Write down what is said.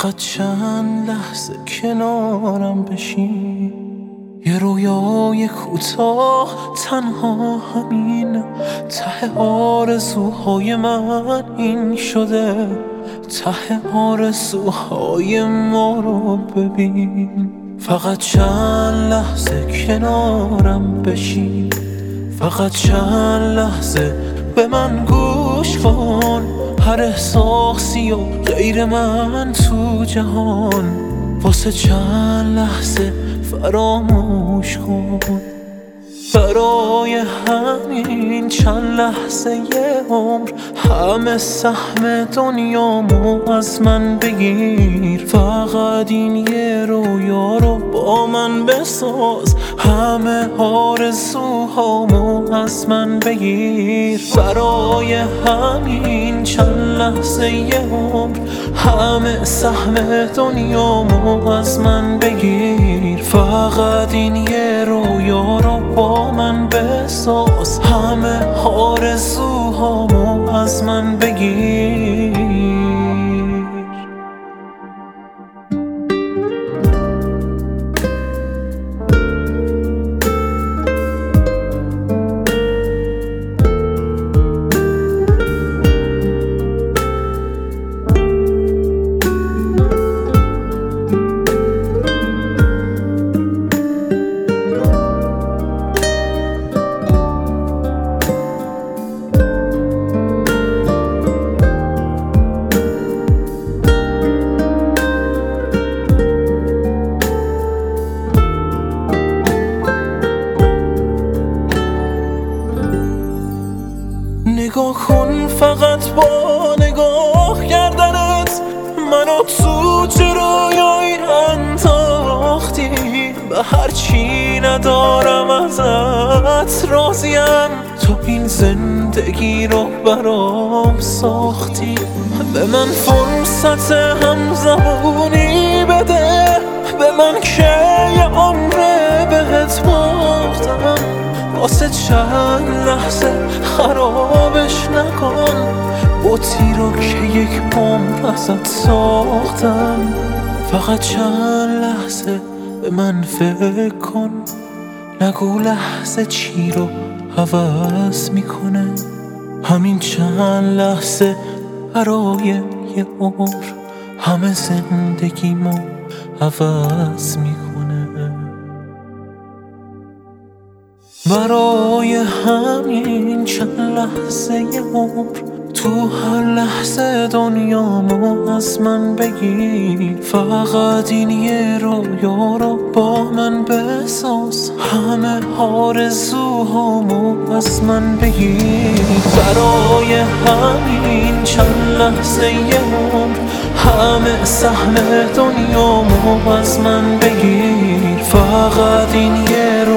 فقط چند لحظه کنارم بشین، یه رویای کوتاه تنها همین. ته آرزوهای من این شده، ته آرزوهای ما رو ببین. فقط چند لحظه کنارم بشین، فقط چند لحظه به من گوش کن. هر احساسی و غیر من تو جهان، واسه چند لحظه فراموش کن. برای همین چند لحظه یه عمر همه سهم دنیامو از من بگیر. فقط این یه رویا رو با من بساز، همه آرزوهامو از من بگیر. برای همین چند لحظه یه عمر همه سهم دنیامو از من بگیر. فقط این یه رویا رو با من بساز، همه آرزوهامو از من بگیر. نگاه کن فقط با نگاه کردنت، منو تو جرایای انداختی. به هرچی ندارم ازت راضیم، تو این زندگی رو برام ساختی. به من فرصت همزبونی بده، به من که یه عمره بهت باختم. واسه چند لحظه خرابش نکن، بطی رو که یک عمر ازت ساختم. فقط چند لحظه به من فکر کن، نگو لحظه چی رو عوض میکنه. همین چند لحظه برای یه عمر همه زندگیمو عوض میکنه. برای همین چند لحظه یه عمر تو هر لحظه دنیامو از من بگیر. فقط این یه رویا رو با من بساز، همه آرزوهامو از من بگیر. برای همین چند لحظه یه عمر همه سهم دنیامو از من بگیر. فقط این یه